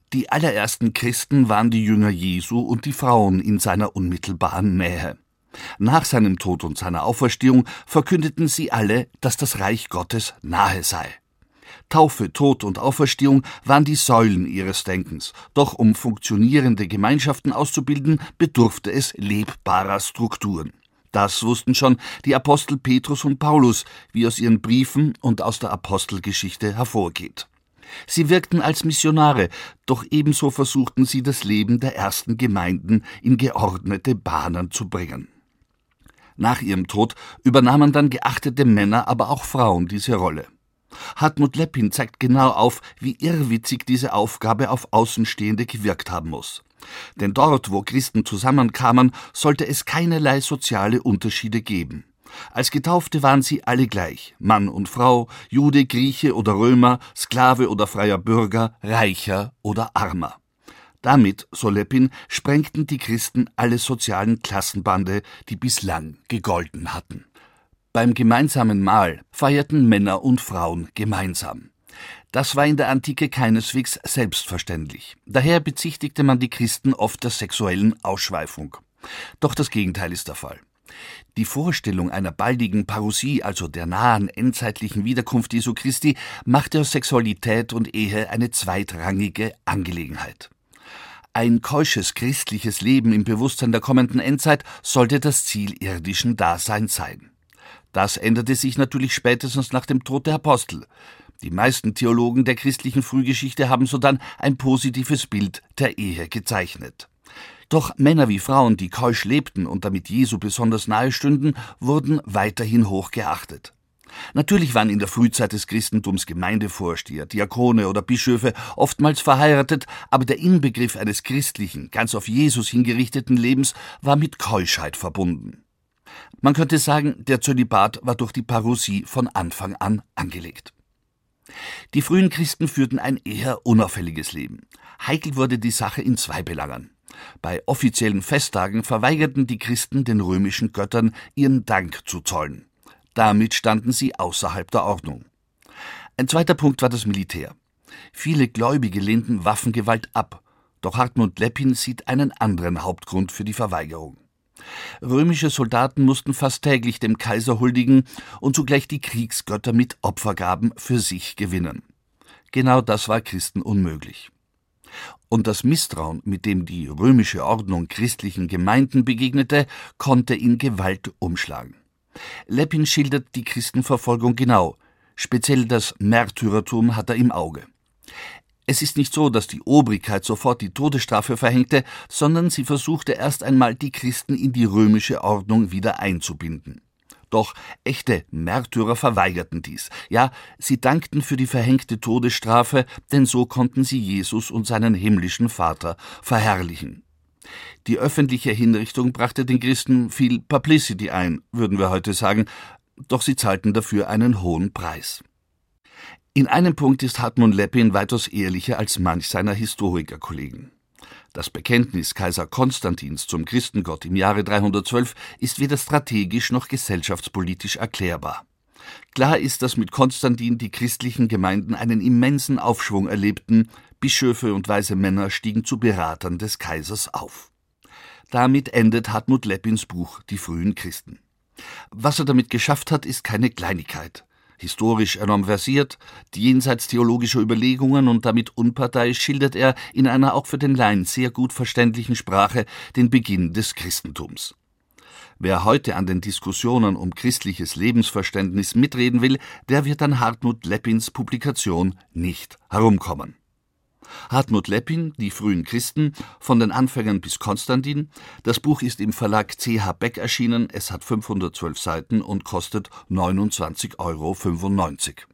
Die allerersten Christen waren die Jünger Jesu und die Frauen in seiner unmittelbaren Nähe. Nach seinem Tod und seiner Auferstehung verkündeten sie alle, dass das Reich Gottes nahe sei. Taufe, Tod und Auferstehung waren die Säulen ihres Denkens, doch um funktionierende Gemeinschaften auszubilden, bedurfte es lebbarer Strukturen. Das wussten schon die Apostel Petrus und Paulus, wie aus ihren Briefen und aus der Apostelgeschichte hervorgeht. Sie wirkten als Missionare, doch ebenso versuchten sie, das Leben der ersten Gemeinden in geordnete Bahnen zu bringen. Nach ihrem Tod übernahmen dann geachtete Männer, aber auch Frauen diese Rolle. Hartmut Leppin zeigt genau auf, wie irrwitzig diese Aufgabe auf Außenstehende gewirkt haben muss. Denn dort, wo Christen zusammenkamen, sollte es keinerlei soziale Unterschiede geben. Als Getaufte waren sie alle gleich, Mann und Frau, Jude, Grieche oder Römer, Sklave oder freier Bürger, Reicher oder Armer. Damit, so Leppin, sprengten die Christen alle sozialen Klassenbande, die bislang gegolten hatten. Beim gemeinsamen Mahl feierten Männer und Frauen gemeinsam. Das war in der Antike keineswegs selbstverständlich. Daher bezichtigte man die Christen oft der sexuellen Ausschweifung. Doch das Gegenteil ist der Fall. Die Vorstellung einer baldigen Parousie, also der nahen endzeitlichen Wiederkunft Jesu Christi, machte aus Sexualität und Ehe eine zweitrangige Angelegenheit. Ein keusches christliches Leben im Bewusstsein der kommenden Endzeit sollte das Ziel irdischen Daseins sein. Das änderte sich natürlich spätestens nach dem Tod der Apostel. Die meisten Theologen der christlichen Frühgeschichte haben sodann ein positives Bild der Ehe gezeichnet. Doch Männer wie Frauen, die keusch lebten und damit Jesu besonders nahe stünden, wurden weiterhin hoch geachtet. Natürlich waren in der Frühzeit des Christentums Gemeindevorsteher, Diakone oder Bischöfe oftmals verheiratet, aber der Inbegriff eines christlichen, ganz auf Jesus hingerichteten Lebens war mit Keuschheit verbunden. Man könnte sagen, der Zölibat war durch die Parousie von Anfang an angelegt. Die frühen Christen führten ein eher unauffälliges Leben. Heikel wurde die Sache in zwei Belangen. Bei offiziellen Festtagen verweigerten die Christen den römischen Göttern ihren Dank zu zollen. Damit standen sie außerhalb der Ordnung. Ein zweiter Punkt war das Militär. Viele Gläubige lehnten Waffengewalt ab, doch Hartmut Leppin sieht einen anderen Hauptgrund für die Verweigerung. Römische Soldaten mussten fast täglich dem Kaiser huldigen und zugleich die Kriegsgötter mit Opfergaben für sich gewinnen. Genau das war Christen unmöglich. Und das Misstrauen, mit dem die römische Ordnung christlichen Gemeinden begegnete, konnte in Gewalt umschlagen. Leppin schildert die Christenverfolgung genau, speziell das Märtyrertum hat er im Auge. Es ist nicht so, dass die Obrigkeit sofort die Todesstrafe verhängte, sondern sie versuchte erst einmal, die Christen in die römische Ordnung wieder einzubinden. Doch echte Märtyrer verweigerten dies. Ja, sie dankten für die verhängte Todesstrafe, denn so konnten sie Jesus und seinen himmlischen Vater verherrlichen. Die öffentliche Hinrichtung brachte den Christen viel Publicity ein, würden wir heute sagen, doch sie zahlten dafür einen hohen Preis. In einem Punkt ist Hartmut Leppin weitaus ehrlicher als manch seiner Historikerkollegen. Das Bekenntnis Kaiser Konstantins zum Christengott im Jahre 312 ist weder strategisch noch gesellschaftspolitisch erklärbar. Klar ist, dass mit Konstantin die christlichen Gemeinden einen immensen Aufschwung erlebten, Bischöfe und weise Männer stiegen zu Beratern des Kaisers auf. Damit endet Hartmut Leppins Buch Die frühen Christen. Was er damit geschafft hat, ist keine Kleinigkeit. Historisch enorm versiert, jenseits theologischer Überlegungen und damit unparteiisch schildert er in einer auch für den Laien sehr gut verständlichen Sprache den Beginn des Christentums. Wer heute an den Diskussionen um christliches Lebensverständnis mitreden will, der wird an Hartmut Leppins Publikation nicht herumkommen. Hartmut Leppin, Die frühen Christen, von den Anfängern bis Konstantin. Das Buch ist im Verlag C.H. Beck erschienen, es hat 512 Seiten und kostet 29,95 €.